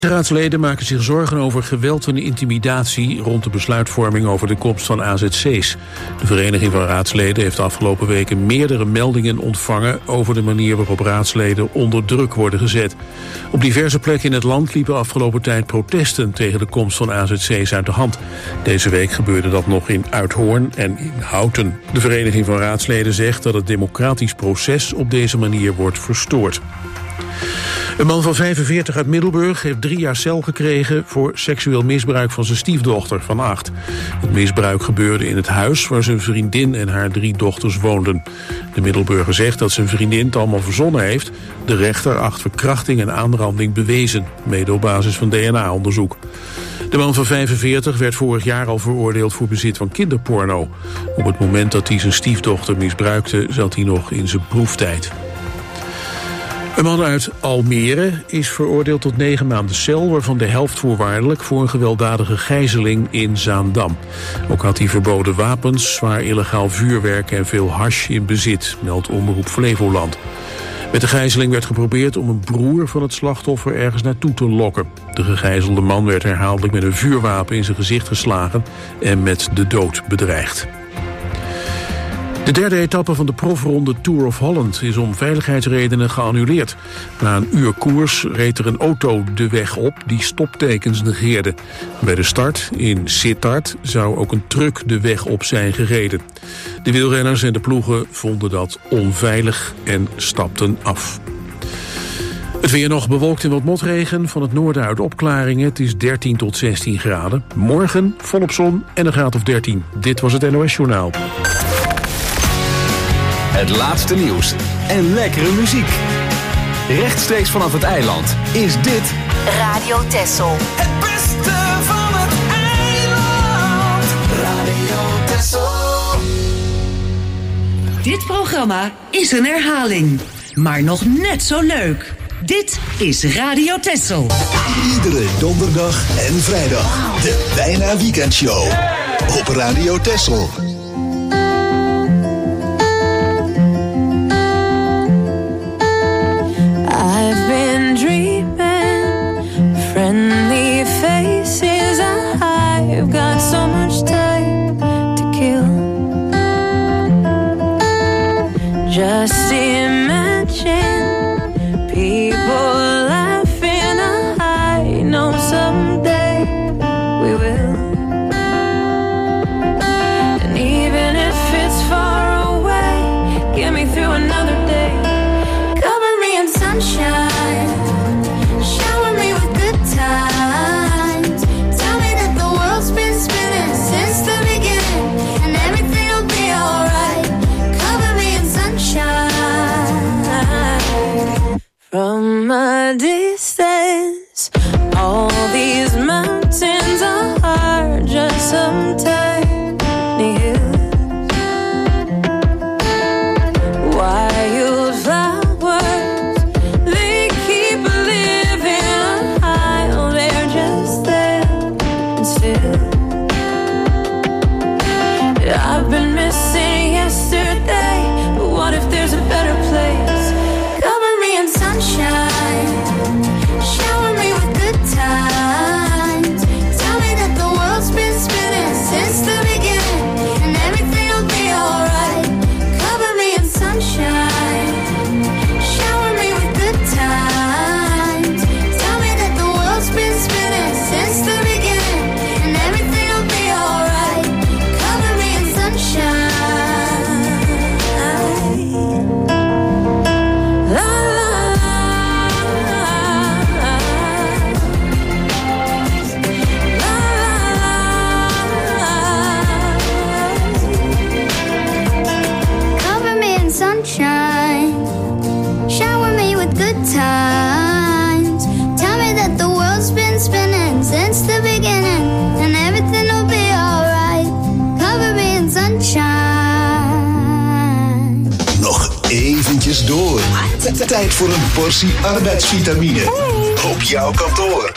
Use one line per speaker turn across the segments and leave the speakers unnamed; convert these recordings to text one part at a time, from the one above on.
Raadsleden maken zich zorgen over geweld en intimidatie rond de besluitvorming over de komst van AZC's. De Vereniging van Raadsleden heeft de afgelopen weken meerdere meldingen ontvangen over de manier waarop raadsleden onder druk worden gezet. Op diverse plekken in het land liepen afgelopen tijd protesten tegen de komst van AZC's uit de hand. Deze week gebeurde dat nog in Uithoorn en in Houten. De Vereniging van Raadsleden zegt dat het democratisch proces op deze manier wordt verstoord. Een man van 45 uit Middelburg heeft 3 jaar cel gekregen voor seksueel misbruik van zijn stiefdochter van 8. Het misbruik gebeurde in het huis waar zijn vriendin en haar 3 dochters woonden. De Middelburger zegt dat zijn vriendin het allemaal verzonnen heeft. De rechter acht verkrachting en aanranding bewezen, mede op basis van DNA-onderzoek. De man van 45 werd vorig jaar al veroordeeld voor bezit van kinderporno. Op het moment dat hij zijn stiefdochter misbruikte, zat hij nog in zijn proeftijd. Een man uit Almere is veroordeeld tot 9 maanden cel, waarvan de helft voorwaardelijk voor een gewelddadige gijzeling in Zaandam. Ook had hij verboden wapens, zwaar illegaal vuurwerk en veel hash in bezit, meldt Omroep Flevoland. Met de gijzeling werd geprobeerd om een broer van het slachtoffer ergens naartoe te lokken. De gegijzelde man werd herhaaldelijk met een vuurwapen in zijn gezicht geslagen en met de dood bedreigd. De derde etappe van de profronde Tour of Holland is om veiligheidsredenen geannuleerd. Na een uur koers reed er een auto de weg op die stoptekens negeerde. Bij de start in Sittard zou ook een truck de weg op zijn gereden. De wielrenners en de ploegen vonden dat onveilig en stapten af. Het weer nog bewolkt en wat motregen. Van het noorden uit opklaringen. Het is 13 tot 16 graden. Morgen volop zon en een graad of 13. Dit was het NOS Journaal.
Het laatste nieuws en lekkere muziek. Rechtstreeks vanaf het eiland is dit
Radio Texel.
Het beste van het eiland. Radio Texel.
Dit programma is een herhaling, maar nog net zo leuk. Dit is Radio Texel.
Iedere donderdag en vrijdag. De Bijna Weekendshow. Op Radio Texel.
I've been dreaming, friendly faces. I've got so much time to kill. Just imagine people laughing. I know someday we will. And even if it's far away, get me through another day. Sunshine, shower me with good times. Tell me that the world's been spinning since the beginning, and everything will be alright. Cover me in sunshine. From a distance, all these mountains are just some tiny hills. Wildflowers, I've been missing yesterday, but what if there's a better place? Cover me in sunshine, shower me with good times. Tell me that the world's been spinning since the beginning, and everything will be alright. Cover me in sunshine, shower me with good times. Tell me that the world's been spinning since the beginning, and everything will be alright. Cover me in sunshine. La, la, la, la. La, la, la. Cover me in sunshine. Shower me with good times. Tell me that the world's been spinning since the beginning, and everything will be alright. Cover me in sunshine.
Nog eventjes door. Tijd voor een portie arbeidsvitamine. Op jouw kantoor.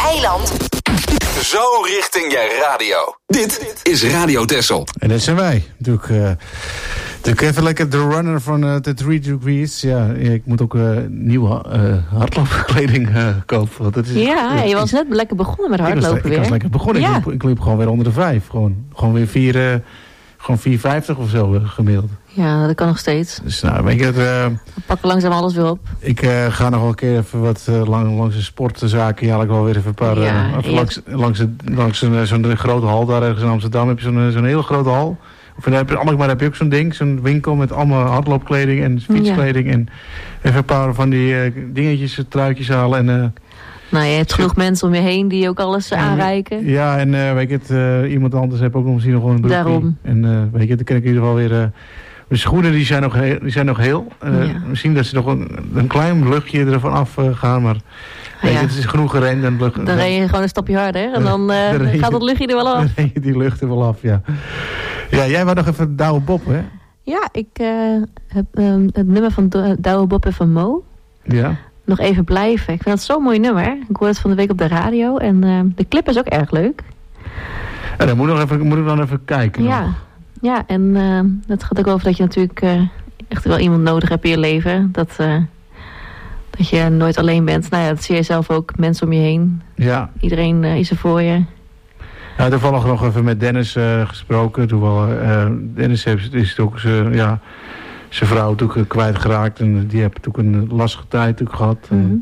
eiland.
Zo richting je radio. Dit is Radio Texel.
En dat zijn wij. Natuurlijk even lekker de runner van de 3 Degrees. Ja, ik moet ook nieuwe hardloopkleding kopen. Want dat is,
je was net lekker begonnen met hardlopen weer.
Ik was lekker begonnen. Ja. Ik liep gewoon weer onder de 5. Gewoon weer 4,50 of zo gemiddeld.
Ja, dat kan nog steeds.
Dus nou, weet je,
we pakken langzaam alles weer op.
Ik ga nog wel een keer even wat langs de sportzaken. Ja, ik wel weer even een paar... langs zo'n grote hal daar ergens in Amsterdam heb je zo'n hele grote hal. Of in Alkmaar heb je ook zo'n ding. Zo'n winkel met allemaal hardloopkleding en fietskleding. Ja. En even een paar van die dingetjes, truitjes halen. En,
nou, je hebt genoeg mensen om je heen die ook alles aanreiken.
Ja, en weet je het, iemand anders heeft ook misschien nog wel een broekje. Daarom. En weet je, dan kan ik in ieder geval weer... de schoenen die zijn nog heel. Misschien dat ze nog een klein luchtje ervan af gaan, maar het is genoeg gerend. Dan
ren je gewoon een stapje harder en dan gaat het luchtje er wel af.
Dan ren je die lucht er wel af, ja. Ja, jij wou nog even Douwe Bob, hè?
Ja, ik heb het nummer van Douwe Bob en van Mo. Ja. Nog even blijven. Ik vind dat zo'n mooi nummer. Ik hoor het van de week op de radio en de clip is ook erg leuk.
Ja, dan moet ik dan even kijken.
Ja. Nog. Ja, en het gaat ook over dat je natuurlijk echt wel iemand nodig hebt in je leven. Dat je nooit alleen bent. Nou ja, dat zie je zelf ook. Mensen om je heen. Ja. Iedereen is er voor je.
Ja, toevallig nog even met Dennis gesproken. Dennis is ook zijn vrouw natuurlijk kwijtgeraakt. En die heeft natuurlijk een lastige tijd natuurlijk gehad. Mm-hmm.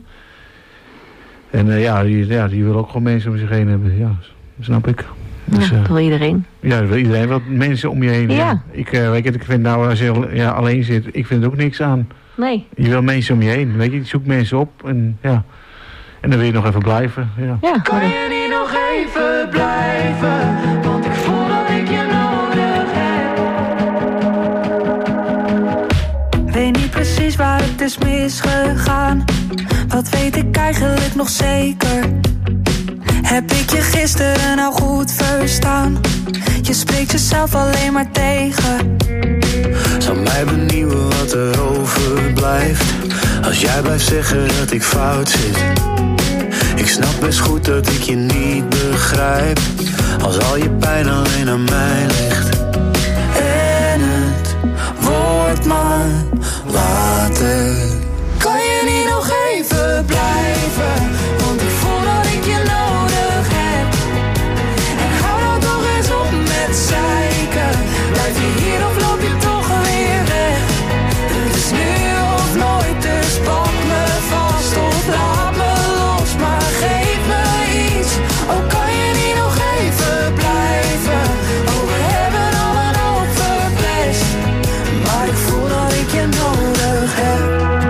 En die wil ook gewoon mensen om zich heen hebben. Ja, snap ik.
Dus, dat wil iedereen.
Ja, dat wil iedereen. Wat mensen om je heen. Ja. Ik vind nou, als je alleen zit, ik vind er ook niks aan. Nee. Je wil mensen om je heen. Weet je, zoek mensen op. En dan wil je nog even blijven. Ja.
Kan je niet nog even blijven? Want ik voel dat ik je nodig heb. Weet niet precies waar het is misgegaan. Wat weet ik eigenlijk nog zeker? Heb ik je gisteren nou goed verstaan? Je spreekt jezelf alleen maar tegen. Zou mij benieuwen wat er overblijft als jij blijft zeggen dat ik fout zit. Ik snap best goed dat ik je niet begrijp als al je pijn alleen aan mij ligt. En het wordt maar later. Kan je niet nog even blijven? Want ik voel dat ik je nodig heb. En hou nou toch eens op met zeiken. Blijf je hier of loop je toch weer weg? Het is nu of nooit, dus pak me vast of laat me los. Maar geef me iets, oh kan je niet nog even blijven? Oh we hebben al een hoop verpest, maar ik voel dat ik je nodig heb.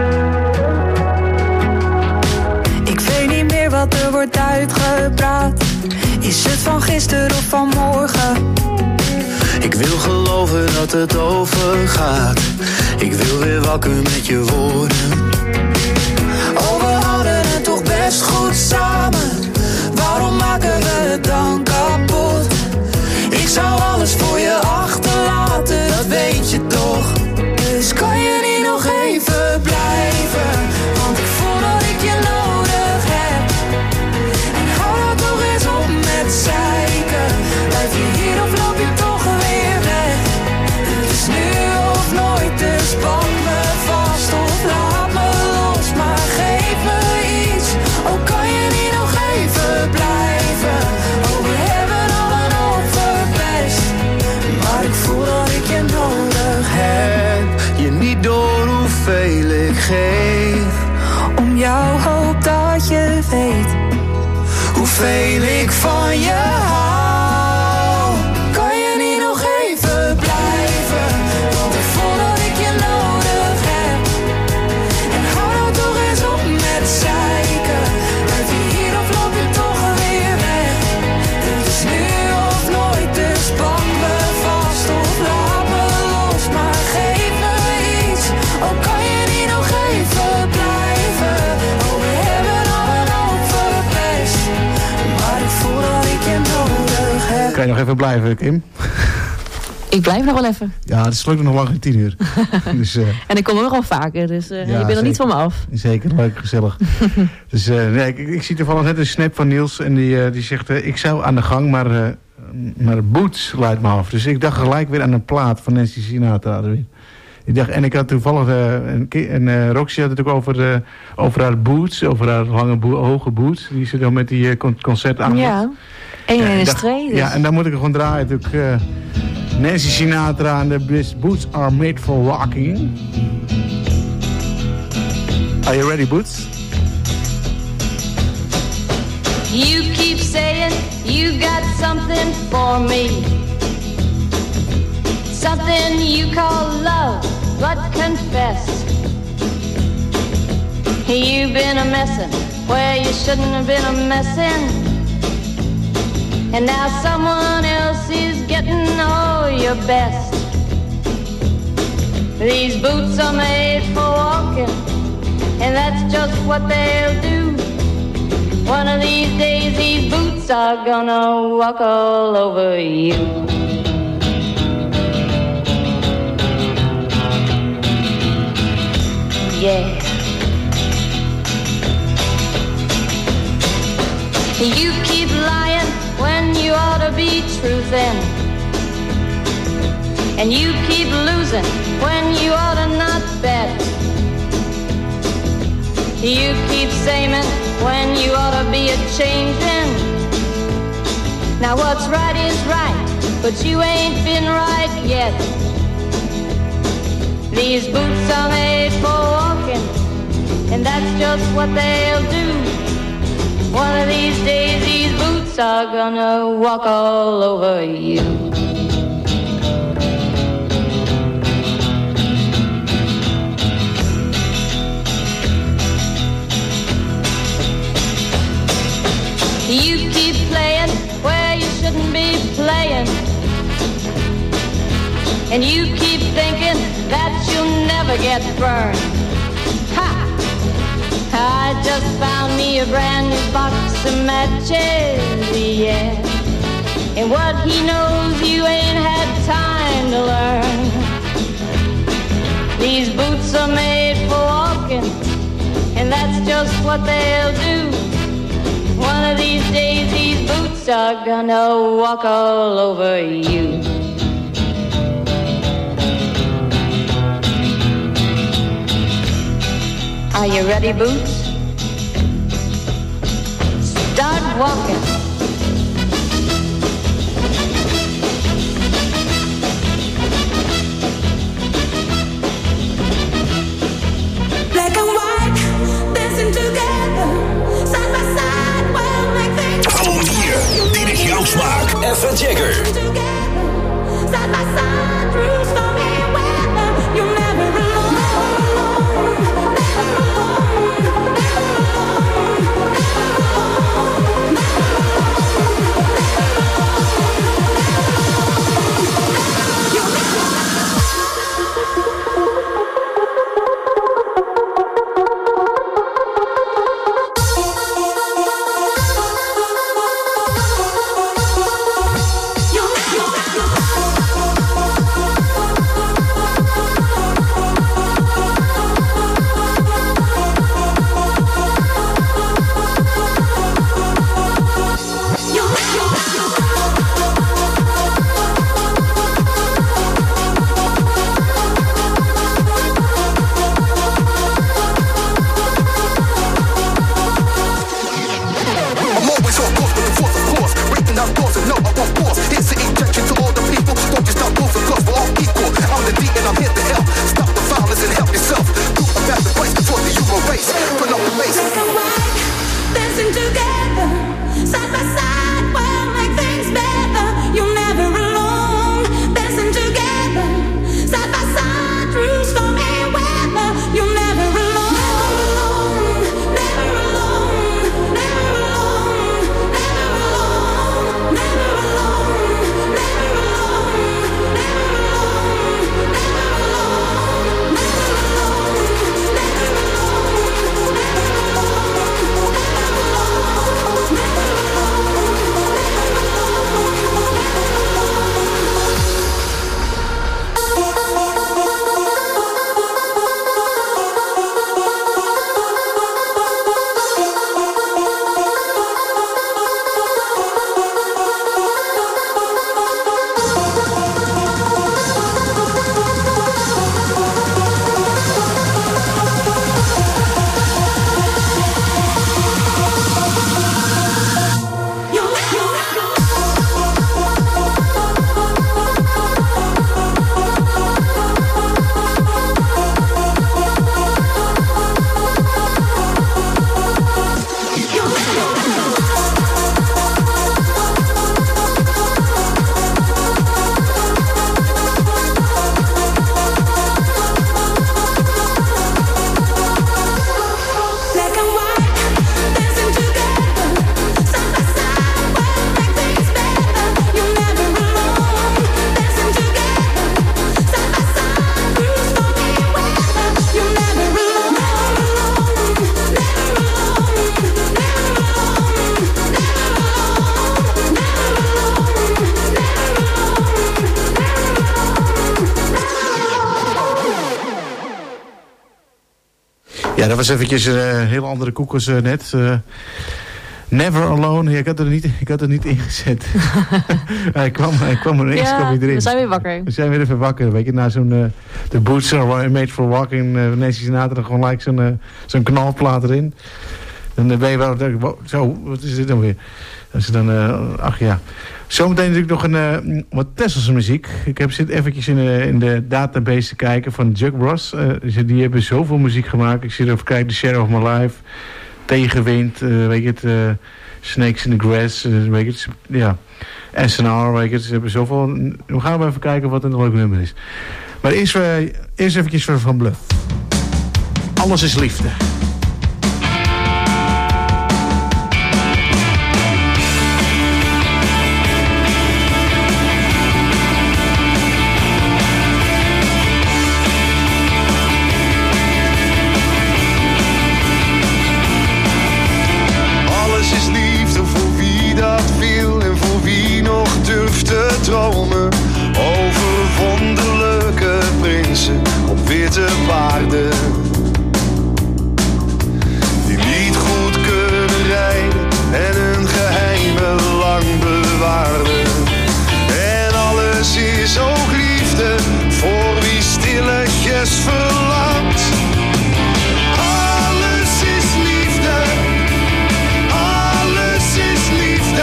Ik weet niet meer wat er wordt uitgepraat. Is het van gisteren of van morgen? Ik wil geloven dat het overgaat. Ik wil weer wakker met je woorden. Oh, we hadden het toch best goed samen. Waarom maken we het dan kapot? Ik zou alles voor je achterlaten, dat weet je toch. Dus kan je niet nog even blijven? Want ik voel dat ik je nodig heb. En hou nou toch eens op met zeiken. Blijf je hier of loop je toch weer weg? Het is nu of nooit, dus pak me vast of laat me los. Maar geef me iets, oh kan je niet nog even blijven? Oh we hebben al een hoop verpest, maar ik voel dat ik je nodig heb. Je niet door hoeveel ik geef. Om jou hoop dat je weet hoeveel ik van je hou. Kan je niet nog even blijven? Want ik voel dat ik je nodig heb. En hou nou toch eens op met zeiken. Blijf je hier of loop je toch weer weg? Het is nu of nooit, dus pak me vast of laat me los. Maar geef me iets, oh kan je niet nog even blijven? Oh we hebben al een hoop verpest, maar ik voel dat ik je nodig heb.
Kan je nog even blijven, Kim?
Ik blijf nog wel even.
Ja, het is gelukkig nog lang geen 10 uur. Dus,
en ik kom er nog wel vaker, dus je bent er niet van me af.
Zeker, leuk, gezellig. Dus nee, ik zie toevallig net een snap van Niels en die zegt... ik zou aan de gang, maar Boots leidt me af. Dus ik dacht gelijk weer aan een plaat van Nancy Sinatra. Ik dacht, en ik had toevallig... Roxy had het ook over haar boots, over haar hoge boots. Die ze dan met die concert aan.
Ja, 1 is 2. Dus.
Ja, en dan moet ik er gewoon draaien. Natuurlijk, Nancy Sinatra en de Boots are made for walking. Are you ready, Boots?
You keep saying you got something for me, something you call love, but confess you've been a messin' where you shouldn't have been a messin', and now someone else is getting all your best. These boots are made for walking, and that's just what they'll do. One of these days these boots are gonna walk all over you. Yeah. You keep lying when you ought to be truthin', and you keep losing when you ought to not bet. You keep saying when you ought to be a-changin'. Now what's right is right, but you ain't been right yet. These boots are made for walking, and that's just what they'll do. One of these days these boots are gonna walk all over you. You keep playing where you shouldn't be playing, and you keep thinking that you'll never get burned. Ha! I just found me a brand new box of matches, yeah. And what he knows you ain't had time to learn. These boots are made for walking, and that's just what they'll do. One of these days these boots are gonna walk all over you. Are you ready, Boots? Start walking.
Black and white, dancing together, side by side, we'll make things.
Hou hier, dit is jouw smaak. Even Jagger.
Side by side, through stormy weather, you're never alone. Never alone, never alone, never alone.
Ja, dat was eventjes een heel andere koek als net. Never Alone. Ja, ik had er niet ingezet. Hij kwam ineens erin.
We zijn weer wakker.
We zijn weer even wakker. Weet je, na zo'n The Boots Are Made for Walking. Nancy Sinatra gewoon gelijk zo'n knalplaat erin. Dan ben je wel... Zo, wat is dit dan weer? Als je dan... ach ja. Zometeen natuurlijk nog wat Tesselse muziek. Ik zit eventjes in de database te kijken van Jug Bros. Die hebben zoveel muziek gemaakt. Ik zit even kijken. The Shadow of My Life. Tegenwind. Weet je het... Snakes in the Grass. Weet je het... Ja. SNR. Weet je het. Ze hebben zoveel... We gaan even kijken wat een leuk nummer is. Maar eerst eventjes van Bluff. Alles is liefde.
Dromen over wonderlijke prinsen op witte paarden, die niet goed kunnen rijden en hun geheimen lang bewaarden. En alles is ook liefde voor wie stilletjes verlangt. Alles is liefde, alles is liefde.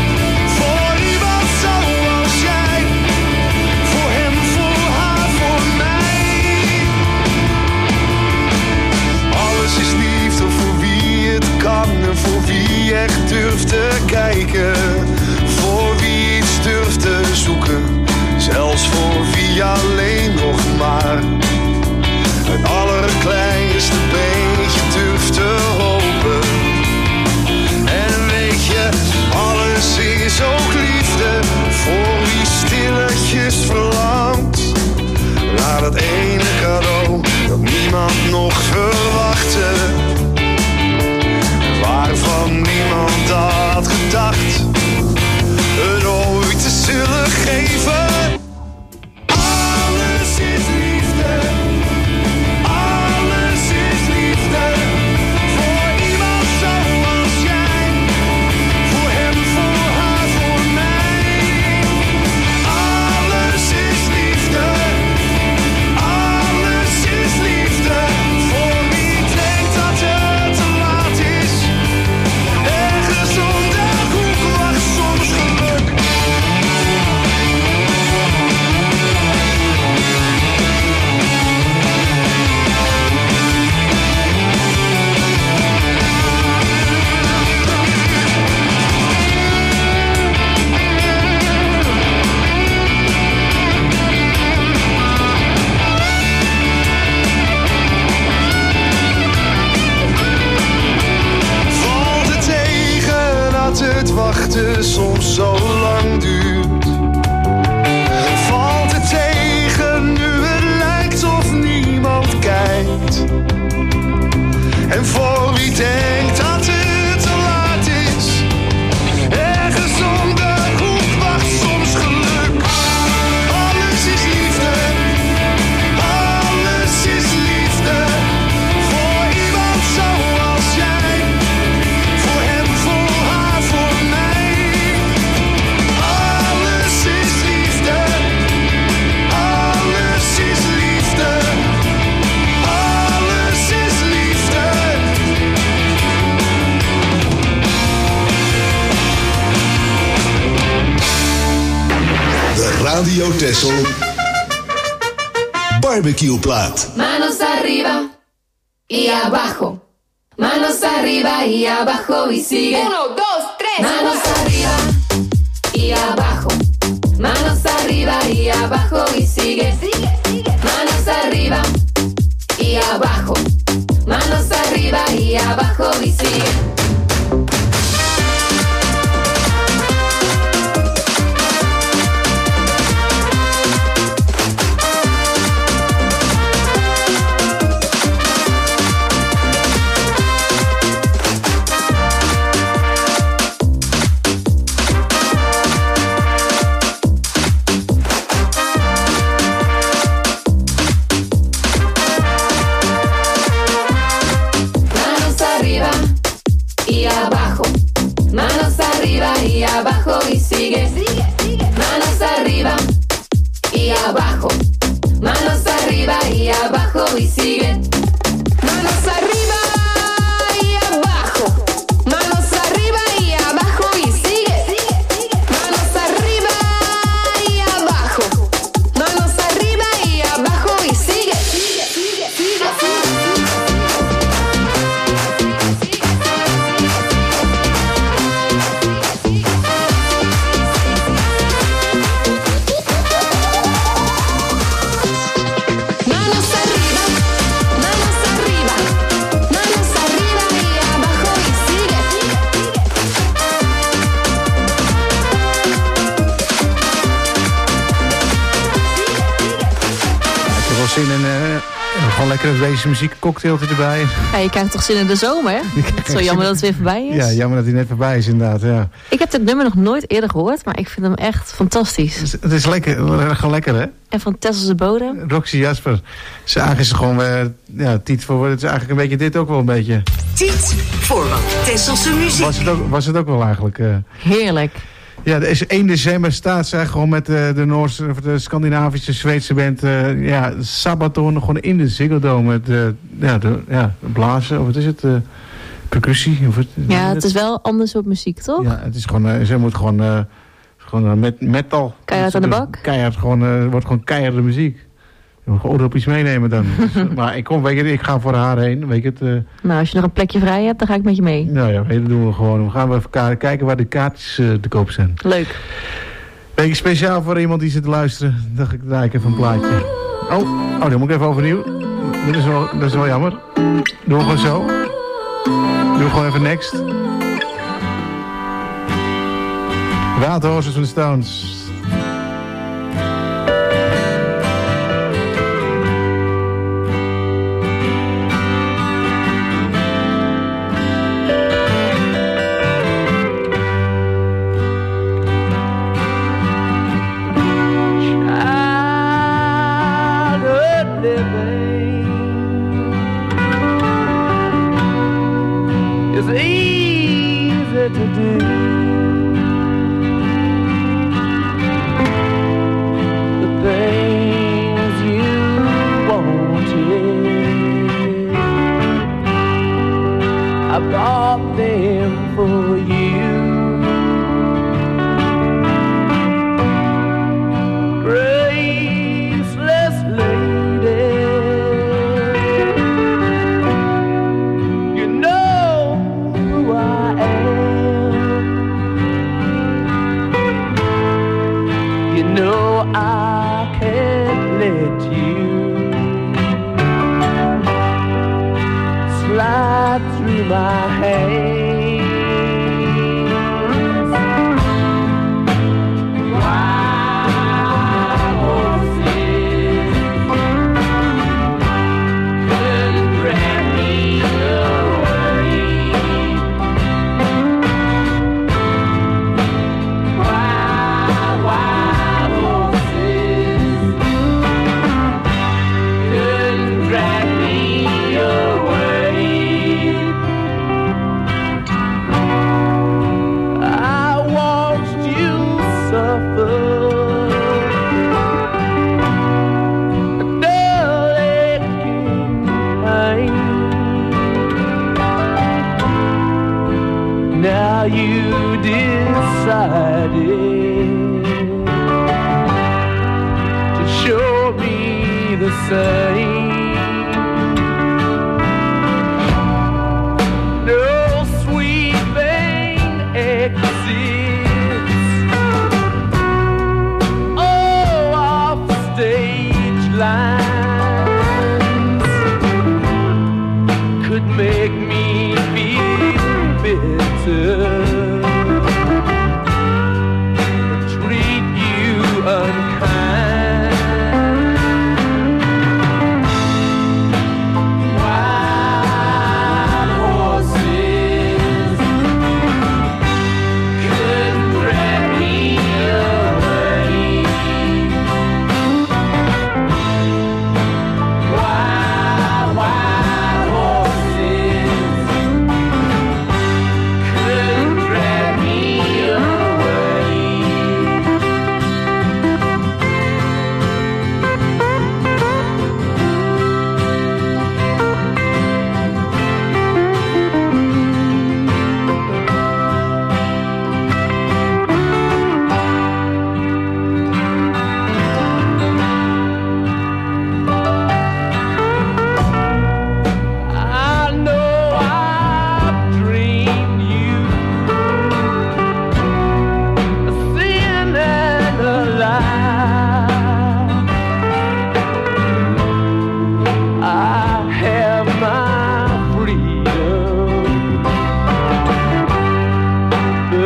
En voor wie echt durft te kijken, voor wie iets durft te zoeken, zelfs voor wie alleen nog maar het allerkleinste beetje durft te hopen. En weet je, alles is ook liefde voor wie stilletjes verlangt naar dat ene cadeau dat niemand nog verwachtte, waarvan niemand had gedacht het ooit te zullen geven. Alles is liefde, alles is liefde, voor iemand zoals jij, voor hem, voor haar, voor mij. Alles is liefde, alles is liefde, voor wie denkt dat het te laat is. Ergens onder hoek wacht soms geluk. Valt het tegen dat het wachten soms zo lang duurt? Valt het tegen nu het lijkt of niemand kijkt? En voor wie denkt dat het te laat is, ergens om de hoek wacht soms geluk. Alles is liefde, alles is liefde, voor iemand zoals jij, voor hem, voor haar, voor mij. Alles is liefde, alles is liefde, alles is liefde.
De Radio Texel Barbecue plaat.
Manos arriba y abajo. Manos arriba y abajo y sigue. 1, 2, 3. Manos arriba y abajo. Manos arriba y abajo y sigue. Manos arriba y abajo. Manos arriba y abajo y sigue. arriba y abajo y sigue. Manos arriba y abajo. Manos arriba y abajo y sigue. Manos arriba y abajo. Manos arriba y abajo y sigue. Manos arriba y abajo. Manos arriba y abajo y sigue.
Zin in gewoon lekker deze muziekcocktailtje erbij.
Ja, je krijgt toch zin in de zomer? Het is wel jammer dat het weer voorbij is.
Ja, jammer dat hij net voorbij is inderdaad, ja.
Ik heb dit nummer nog nooit eerder gehoord, maar ik vind hem echt fantastisch.
Het is lekker, gewoon lekker hè?
En van Tesselse Bodem.
Roxy Jasper. Ze eigenlijk is gewoon, Tiet voor, het is eigenlijk een beetje dit ook wel een beetje.
Tiet voor wat Tesselse muziek.
Was het ook wel eigenlijk.
Heerlijk.
Ja, er is 1 december staat ze gewoon met de Noorse, of de Scandinavische, Zweedse band Sabaton gewoon in de Ziggo Dome met blazen, of wat is het? Percussie? Of
het is wel anders soort muziek, toch?
Ja, het is gewoon, ze moet gewoon met metal.
Keihard aan de bak?
Keihard, wordt gewoon keiharde muziek. Je moet gewoon op iets meenemen dan. Dus, maar ik ga voor haar heen. Weet je het,
Nou, als je nog een plekje vrij hebt, dan ga ik met je mee.
Nou ja, dat doen we gewoon. We gaan even kijken waar de kaartjes te koop zijn.
Leuk.
Weet je, speciaal voor iemand die zit te luisteren, dacht ik, draai ik even een plaatje. Oh, dan moet ik even overnieuw. Dat is wel jammer. Doen we gewoon zo. Doen we gewoon even next. Wild Horses van de Stones.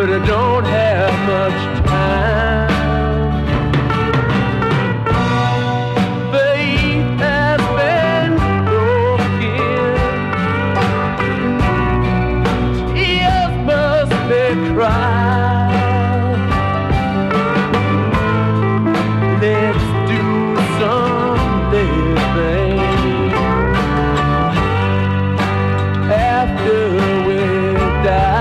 but I don't have much time. Faith has been broken. Tears must be cried. Let's do some living after we die.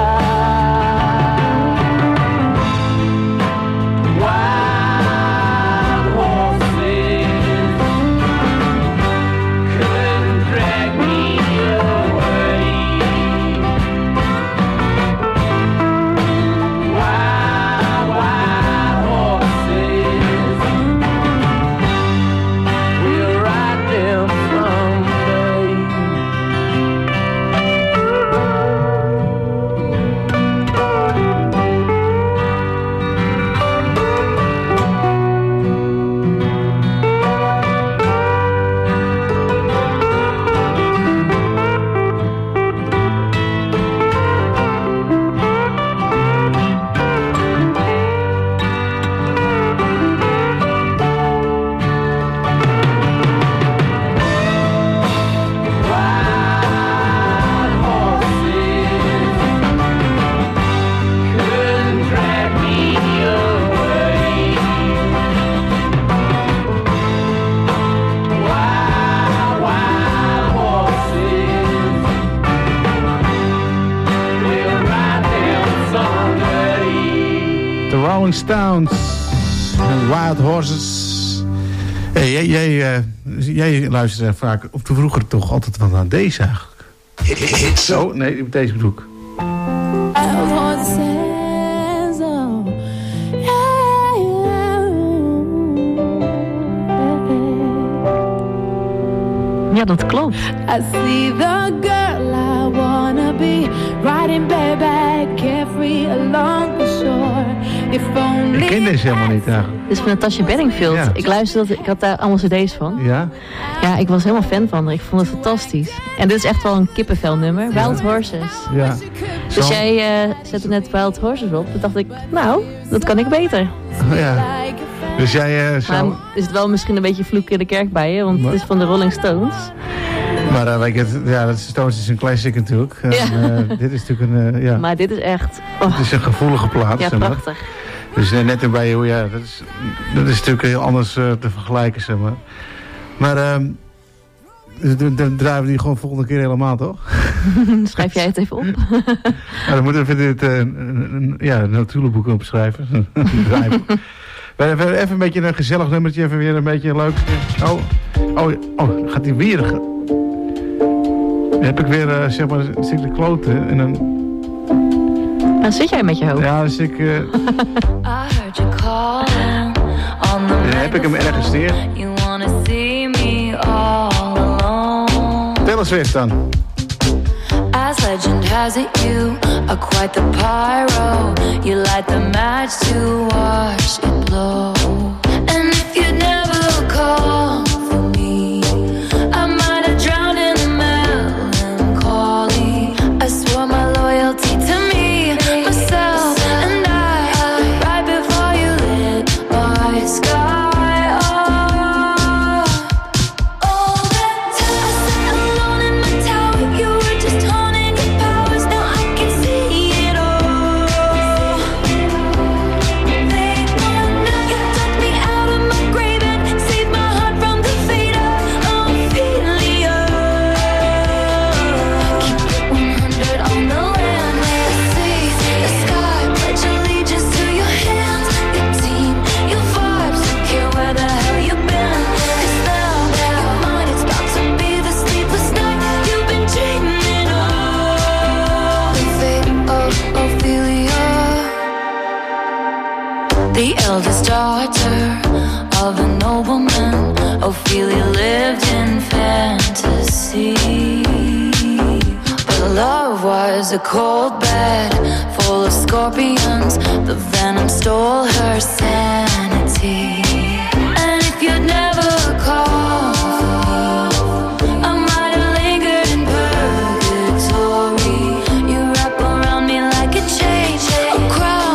Stones en Wild Horses. Hey, jij luisterde vaak op de vroeger toch altijd wel naar deze eigenlijk. Oh, nee, deze bedoel ik.
Wild horses, oh,
ja, dat klopt.
I see the girl I wanna be, riding bareback, carefree along the shore. If only
ik ken deze helemaal niet eigenlijk.
Dit is van Natasha Bedingfield. Ja. Ik had daar allemaal cd's van.
Ja?
Ja, ik was helemaal fan van haar. Ik vond het fantastisch. En dit is echt wel een kippenvel nummer. Ja. Wild Horses.
Ja.
Dus jij zette net Wild Horses op. Toen dacht ik, nou, dat kan ik beter.
Oh, ja. Dus jij zou...
Maar is het wel misschien een beetje vloek in de kerk bij je? Want het is van de Rolling Stones.
Maar weet je, ja, de Stones is een classic natuurlijk. En,
ja.
Dit is natuurlijk een... ja.
Maar dit is echt... Oh.
Het is een gevoelige plaat.
Ja, prachtig.
Dus net erbij, ja, dat is natuurlijk heel anders te vergelijken, zeg maar. Maar dan draaien we die gewoon volgende keer helemaal, toch?
Schrijf jij het even op?
Ja, dan moeten we dit een notulenboek opschrijven. We hebben even een beetje een gezellig nummertje, even weer een beetje leuk. Oh, gaat hij weer... Dan heb ik weer, zeg maar, een stukje kloten en dan...
Dan zit jij met je hoofd.
Ja, dus ik... dan heb ik hem ergens neer. Taylor Swift dan.
As legend has it, you are quite the pyro. You light the match to watch it blow. And if you never call for me, I might have drowned in the melancholy. I swore my loyalty to me, myself, and I, right before you lit my sky. The eldest daughter of a nobleman, Ophelia lived in fantasy. But love was a cold bed full of scorpions. The venom stole her sanity. And if you'd never call for me, I might have lingered in purgatory. You wrap around me like a chain, a crown.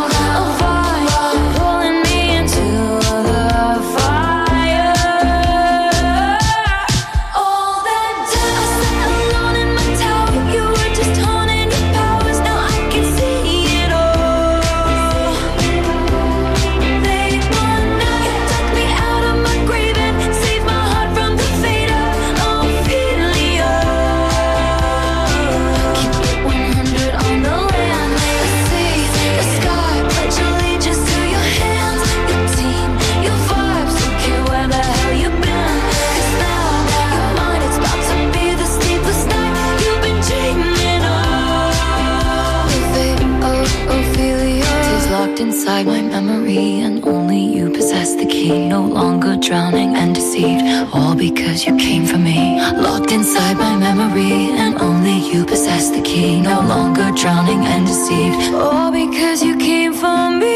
inside my memory, and only you possess the key. No longer drowning and deceived, all because you came for me. Locked inside my memory, and only you possess the key. No longer drowning and deceived, all because you came for me.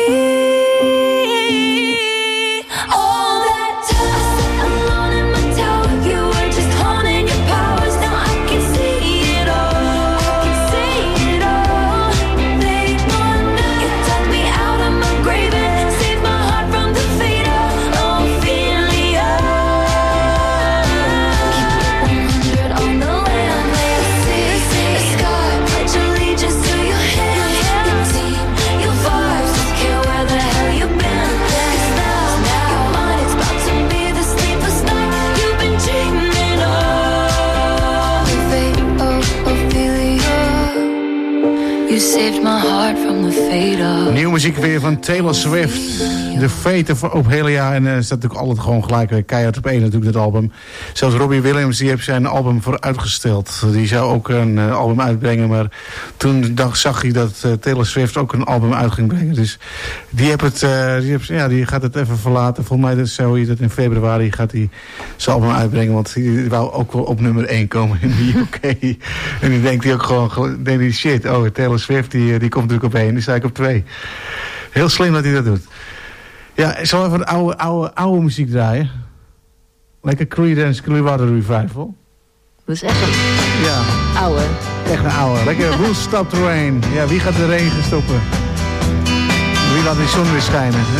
Nieuwe muziek weer van Taylor Swift. De Fate of Ophelia. En staat natuurlijk altijd gewoon gelijk keihard op één natuurlijk, dit album. Zelfs Robbie Williams, die heeft zijn album vooruitgesteld. Die zou ook een album uitbrengen. Maar toen zag hij dat Taylor Swift ook een album uit ging brengen. Dus die gaat het even verlaten. Volgens mij zou hij dat in februari gaat hij zijn album uitbrengen. Want hij wou ook wel op nummer 1 komen in de UK. En dan denkt hij ook gewoon, shit, Taylor Swift die komt natuurlijk op 1. Die sta ik op 2. Heel slim dat hij dat doet. Ja, ik zal even oude muziek draaien. Lekker Creedence Clearwater Revival.
Dat is echt een oude.
Echt een oude. Lekker Who'll Stop the Rain. Ja, wie gaat de regen stoppen? Wie laat die zon weer schijnen? Hè?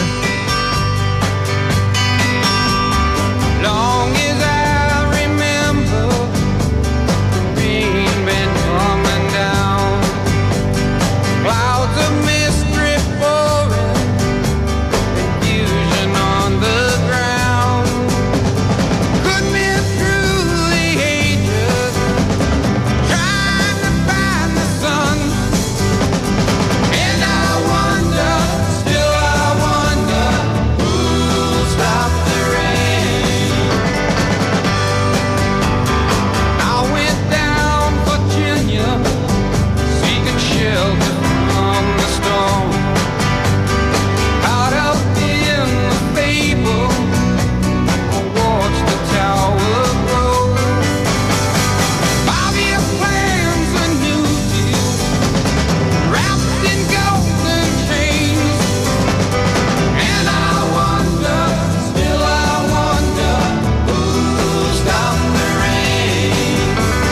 Long as I remember, the rain been coming down. Clouds of mist drift pouring, confusion on the ground. Could be through the ages, trying to find the sun. And I wonder, still I wonder, who'll stop the rain? I went down Virginia, seeking shelter from the storm. Caught up in the fable, I watched the tower grow. 5-year plans, a new deal, wrapped in golden chains. And I wonder, still I wonder, who'll stop the rain?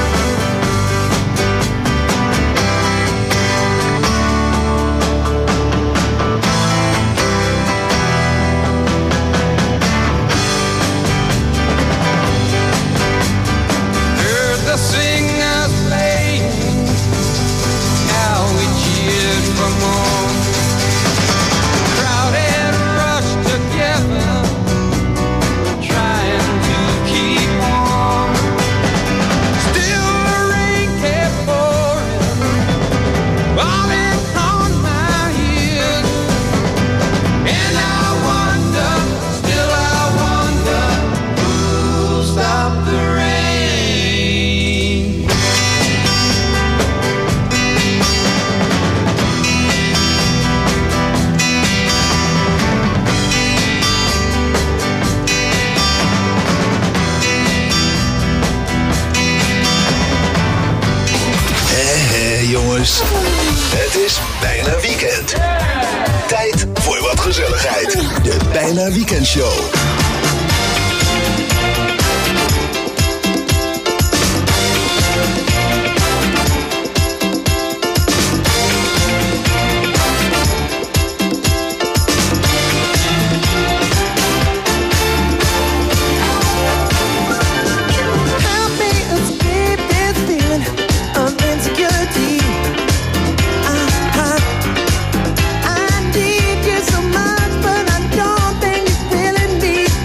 Heard the singers playing, how we cheered for more. Crowd had rushed together, trying to keep warm. Still the rain kept pouring, falling on my ears. And I wonder, still I wonder, who'll stop the rain?
Hé, jongens. Het is bijna weekend. Tijd voor wat gezelligheid. De Bijna Weekend Show.
Help me escape this feeling of insecurity. I need you so much, but I don't think you really need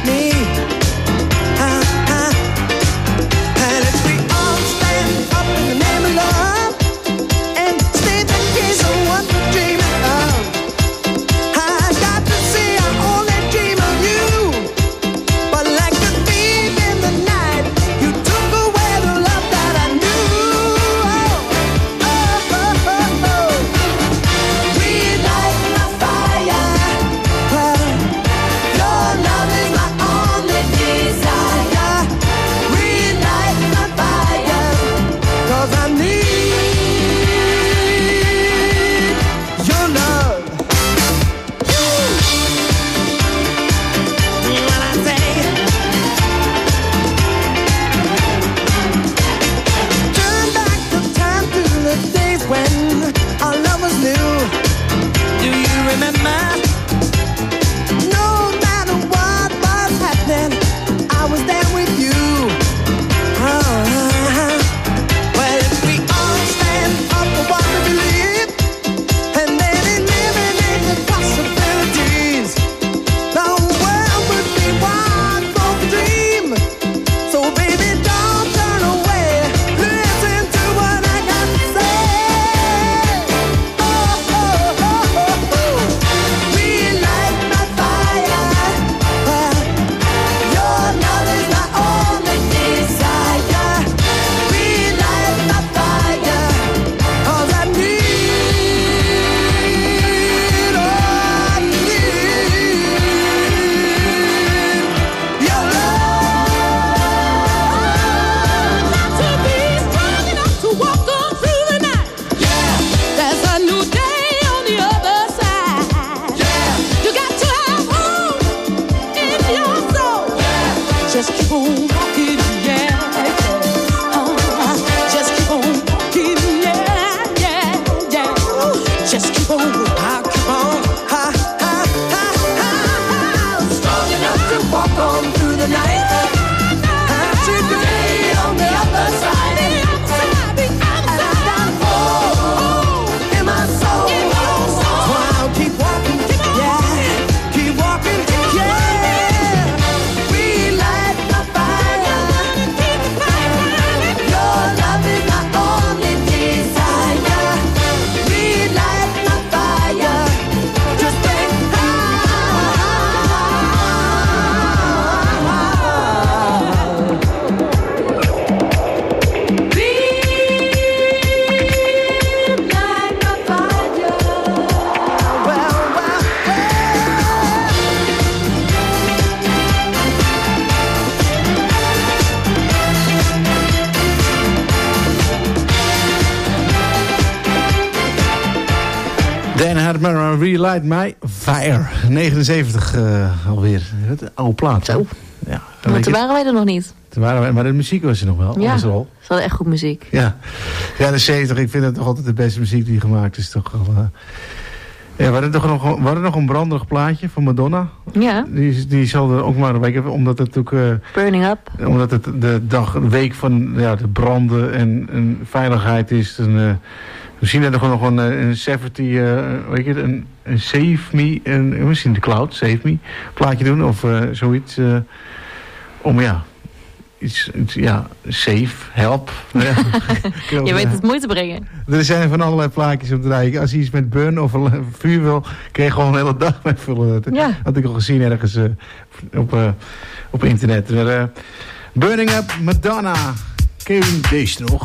Relight My Fire. 79 alweer. Wat oude plaat.
Zo.
Ja,
maar toen waren wij er nog niet.
Toen waren wij, maar de muziek was er nog wel.
Ja,
ze
hadden echt goed muziek.
Ja, de 70, ik vind het toch altijd de beste muziek die gemaakt is. Toch wel, we hadden nog een branderig plaatje van Madonna.
Ja.
Die zal er ook maar een week hebben, omdat het ook...
Burning Up.
Omdat het de week van de branden en veiligheid is. Misschien er nog een 70, weet je, een Save Me, misschien de Cloud, Save Me, plaatje doen of zoiets. Om iets, safe, help.
Je weet het moeite brengen.
Er zijn van allerlei plaatjes om te draaien. Als je iets met burn of vuur wil, kun je gewoon een hele dag mee vullen. Dat had ik al gezien ergens op internet. Maar, Burning Up, Madonna. Ken je deze nog?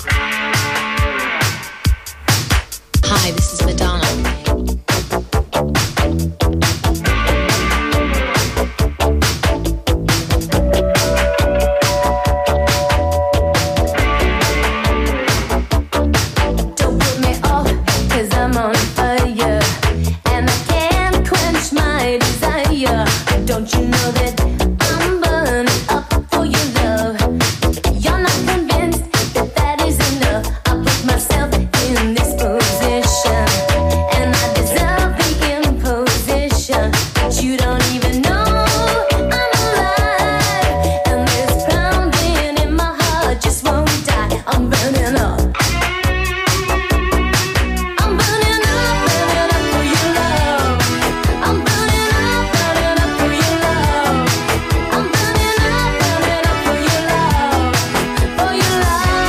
Hi, this is Madonna.
Don't you know that I'm burning up for your love? You're not convinced that that is enough. I put myself in this position, and I deserve the imposition. But you don't even know I'm alive, and this pounding in my heart just won't die. I'm burning up. I'm burning up for your love. I'm burning up for your love. I'm burning up for your love, for your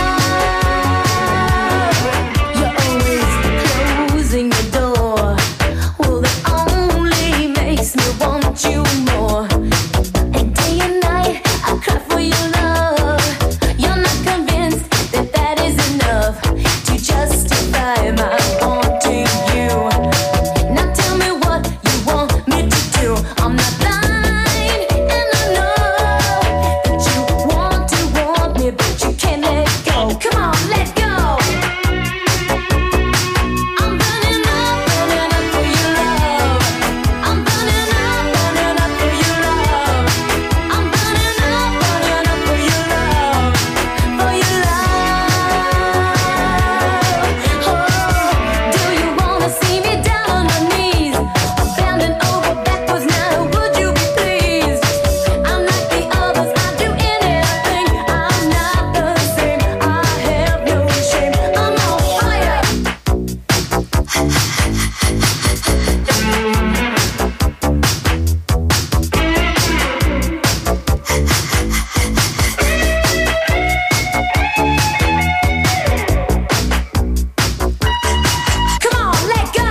love. You're always closing your door. Well, that only makes me want you more. And day and night I cry for your love. You're not convinced that that is enough to justify my wanting you. Now tell me what you want me to do. I'm not blind, and I know that you want me, but you can't let go. Come on, let go. I'm burning up for your love. I'm burning up for your love. I'm burning up for your love, for your love. Oh, do you wanna see me down on my knees, bending over backwards now? Would you be pleased? I'm like the others, I do anything. I'm not the same. I have no shame. I'm on fire. Come on, let go.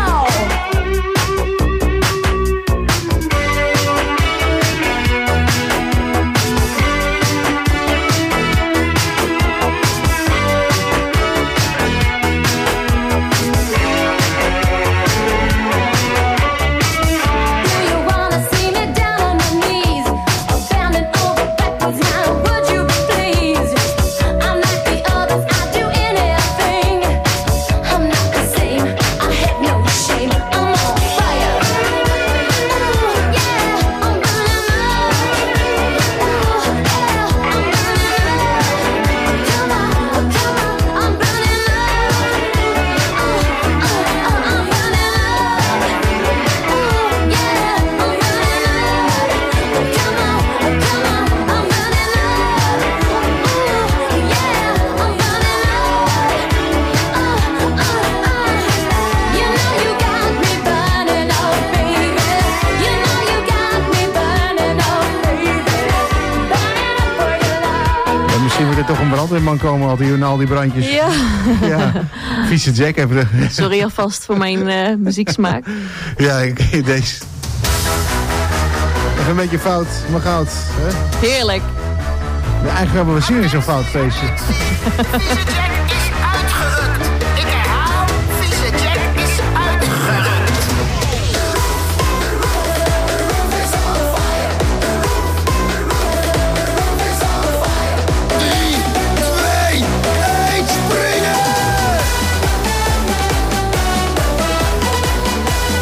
Do you wanna see me down on my knees, bending over backwards now? Would you be pleased? I'm like the others, I do anything. I'm not the same. I have no shame. I'm on fire. Yeah, I'm burning up. I'm burning up. Come on, I'm burning up. I'm burning up. Yeah, I'm burning up. Come on, I'm burning up. Yeah, I'm burning up. You know you got me burning up, baby. You know you got me burning up, baby. Burning up for your love.
Ja, misschien moet er toch een brandweerman komen al die brandjes.
Ja.
Ja. Vieze Jack even.
Sorry alvast voor mijn muzieksmaak.
Ja, deze. Even een beetje fout, maar goud. Hè?
Heerlijk.
Eigenlijk hebben we zin in zo'n fout feestje.
Jack is uitgerukt. Ik herhaal, vieze Jack is uitgerukt. 3, 2, 1, springen!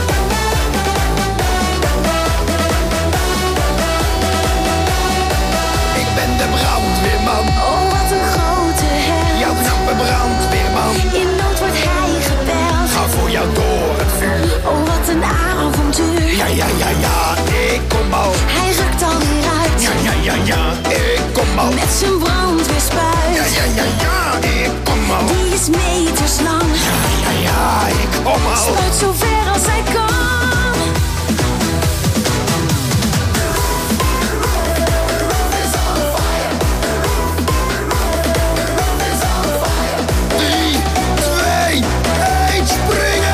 ja, ik kom al.
Hij rukt alweer uit.
Ja, ik kom al.
Met zijn brandweerspuit.
Ja, ik kom al.
Die is meterslang.
Ja, ik kom al.
Spuit zo ver als hij kan.
3, 2, 1, springen!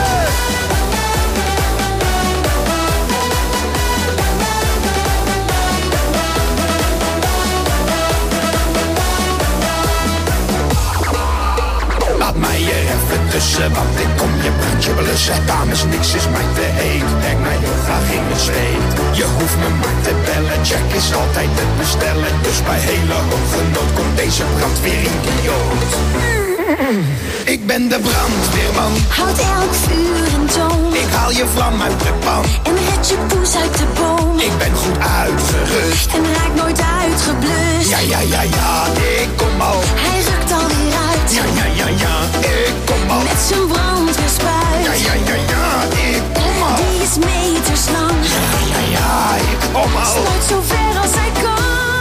Laat mij er even tussen, want ik kom je brandje blussen. Dames, niks is mij te heet, breng mij heel graag in de zweet. Je hoeft me maar te bellen, Jack is altijd te bestellen. Dus bij hele hoge nood komt deze brandweer idioot. Ik ben de brandweerman.
Houd elk vuur in toom.
Ik haal je vlam uit de pan.
En red je poes uit de boom.
Ik ben goed uitgerust.
En raak nooit uitgeblust.
Ja, ik kom al.
Hij rukt alweer uit.
Ja, ik kom al.
Met zijn brandweerspuit.
Ja, ik kom al.
Die is meterslang.
Ja, ik kom al.
Spuit zo ver als hij kan.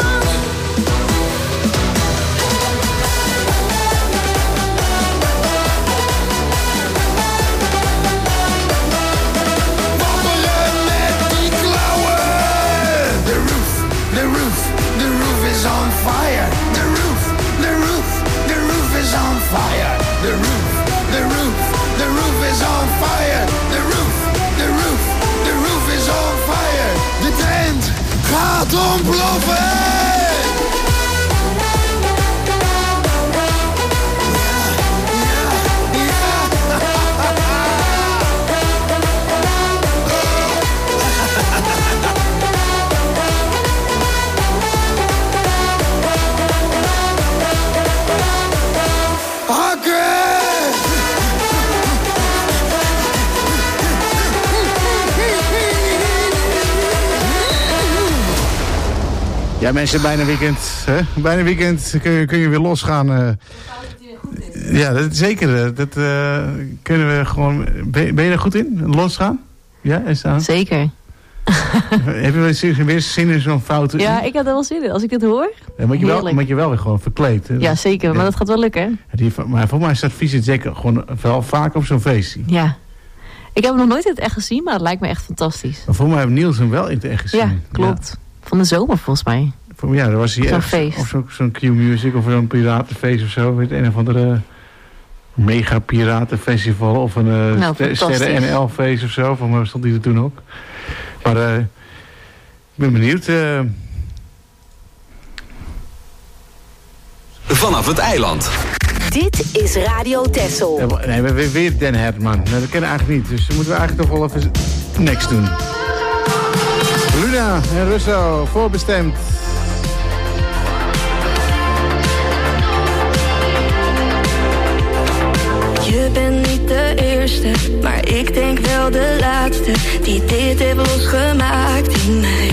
Wapperen met die klauwen. The roof is on fire. The roof is on fire. The roof is on fire. The roof is on fire. De tent gaat ontploffen.
Ja, mensen, bijna weekend. Hè? Bijna weekend kun je weer losgaan. Ja, dat, zeker. Dat kunnen we gewoon... Ben je er goed in? Losgaan? Ja, is dat?
Zeker.
Heb je weer zin in zo'n fout?
Ja, ik had er wel zin in. Als ik dit hoor,
ja, moet je wel weer gewoon verkleed. Hè?
Ja, zeker. Maar dat gaat wel lukken.
Maar voor mij staat Vieze Jack gewoon wel vaak op zo'n feestje.
Ja. Ik heb hem nog nooit in het echt gezien, maar het lijkt me echt fantastisch.
Maar voor mij heeft Niels hem wel in het echt gezien.
Ja, klopt. Ja. Van de zomer volgens mij.
Ja, daar was hij
zo'n feest.
Of zo'n Q-music of zo'n piratenfeest of zo. Een of andere mega piratenfestival of een Sterren NL-feest of zo. Van mij stond hij er toen ook. Maar ik ben benieuwd.
Vanaf het eiland.
Dit is Radio Texel.
Nee, we hebben weer Dan Herman. Dat kennen we eigenlijk niet. Dus dan moeten we eigenlijk toch wel even next doen. Luna en Russo, voorbestemd.
Je bent niet de eerste, maar ik denk wel de laatste die dit heeft losgemaakt in mij.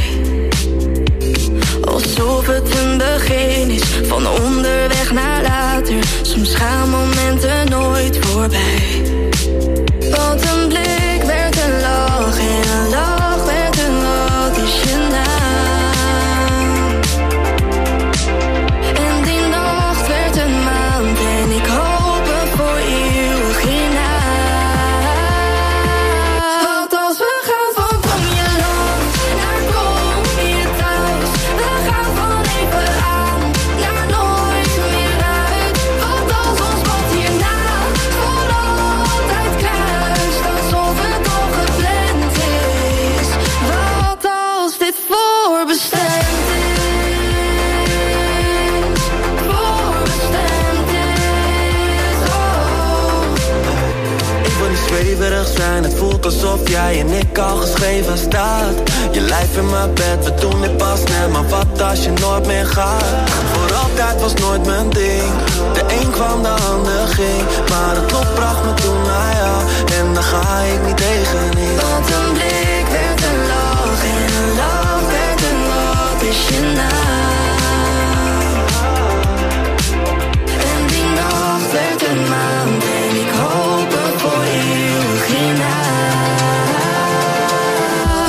Alsof het een begin is, van onderweg naar later. Soms gaan momenten nooit voorbij. Want een blik werd een lach en een lach werd een wat is je naam. En die nacht werd een maand en ik hoop voor eeuwig hierna. Want als we gaan van Ponjeland naar kom je thuis. We gaan van even aan naar nooit meer uit. Want als ons pad hierna voor altijd kruist, alsof het al gepland is. Wat als dit voorbestemd is? Voorbestemd is, oh.
Ik wil niet zweverig zijn, het voelt alsof jij en ik al geschreven staat. Je lijf in mijn bed, we doen dit pas net, maar wat als je nooit meer gaat? Voor altijd was nooit mijn ding, de een kwam, de ander ging. Maar het lot bracht me toen naar jou, en daar ga ik niet tegenin.
Want een blik werd een lach en een lach werd een wat is je naam. En die nacht werd een maand en ik hoop voor eeuwig hierna.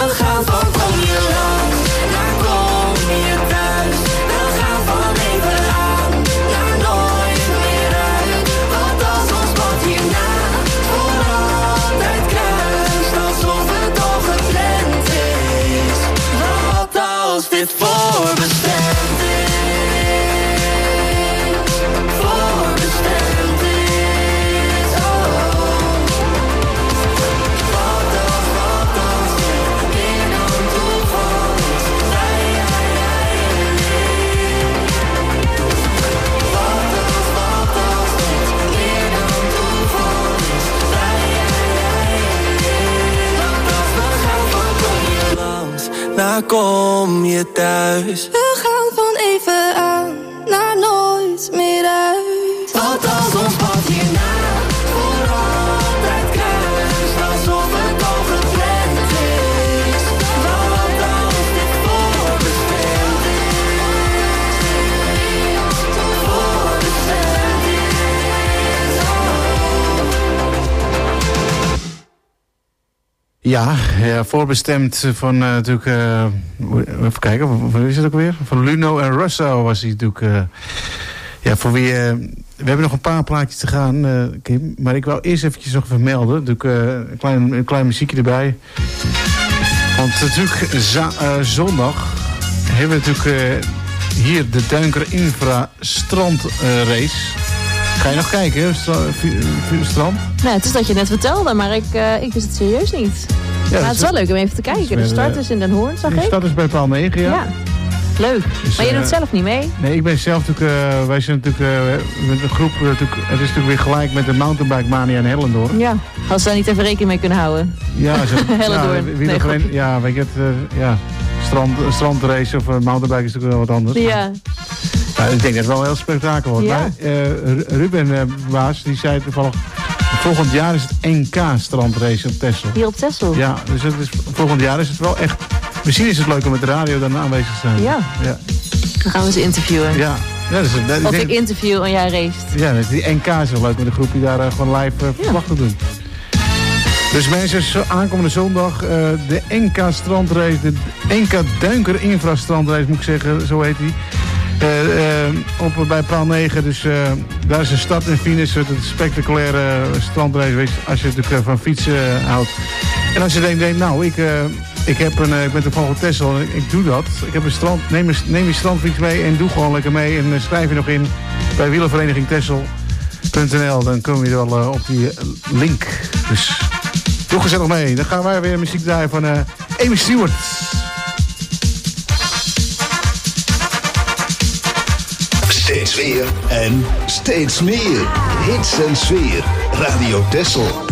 We gaan van kom je langs naar kom je thuis. We gaan van even aan naar nooit meer uit. Want als ons pad hierna voor altijd kruist, alsof het al gepland is. Wat als dit voorbestemd is? Voorbestemd is, oh. Wat als dit meer dan toeval is? Wij en ik. Wat als dit meer dan toeval is? Wij en ik. Want als we gaan van kom je langs naar kom je thuis. We gaan van even aan naar nooit meer uit. Wat als ons pad hierna voor altijd kruist, alsof het al gepland is. Wat als dit voorbestemd is? Voorbestemd is,
Ja, voorbestemd van natuurlijk... even kijken, wat is het ook weer? Van Luno en Russo was hij natuurlijk... ja, voor wie... we hebben nog een paar plaatjes te gaan, Kim. Maar ik wou eerst eventjes nog even melden. Natuurlijk een klein muziekje erbij. Want natuurlijk zondag hebben we natuurlijk hier de Duinker Infra strandrace. Ga je nog kijken, hè? Strand?
Nou, het is dat je net vertelde, maar ik wist het serieus niet. Ja, maar het is wel leuk om even te kijken. De start is in Den Hoorn, zag ik.
De start is bij paal 9, ja.
Leuk.
Dus,
maar je doet zelf niet mee?
Nee, ik ben zelf natuurlijk... wij zijn natuurlijk met een groep... het is natuurlijk weer gelijk met de mountainbike mania in Hellendoorn.
Ja, als ze daar niet even rekening mee kunnen houden.
Ja, zo.
Hellendoorn.
Ja, weet je het... ja, strandrace of mountainbike is natuurlijk wel wat anders.
Ja.
Nou, ik denk dat het wel een heel spektakel wordt.
Ja.
Maar Ruben Baas, die zei toevallig... Volgend jaar is het NK strandrace op Texel.
Hier op Texel?
Ja, dus volgend jaar is het wel echt... Misschien is het leuk om met de radio dan aanwezig te zijn.
Ja. Dan gaan we ze interviewen.
Ja.
Of ik interview en jij raced.
Ja, die NK is wel leuk met een groep die daar gewoon live verslag te doen. Dus mensen, aankomende zondag de NK strandrace, de NK Duinker Infra strandrace moet ik zeggen, zo heet die. Bij paal 9, dus daar is een start en finish, het spectaculaire strandrace, als je natuurlijk van fietsen houdt. En als je denkt, nou, ik ben toevallig op Texel en ik doe dat. Ik heb een strand, neem je strandfiets mee en doe gewoon lekker mee. En schrijf je nog in bij wielervereniging Texel.nl. Dan kom je wel op die link. Dus doe gezellig mee. Dan gaan wij weer muziek draaien van Amy Stewart.
Steeds weer en steeds meer. Hits en sfeer. Radio Texel.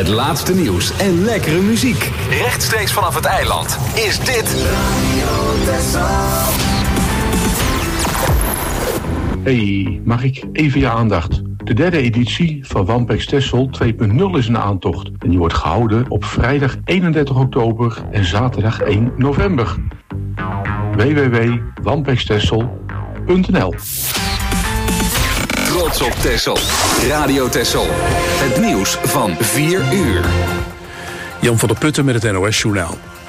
Het laatste nieuws en lekkere muziek. Rechtstreeks vanaf het eiland is dit Radio Texel.
Hey, mag ik even je aandacht? De derde editie van Wampex Texel 2.0 is in aantocht. En die wordt gehouden op vrijdag 31 oktober en zaterdag 1 november. www.wampextexel.nl.
Trots op Texel. Radio Texel. Het nieuws van 4 uur.
Jan van der Putten met het NOS-journaal.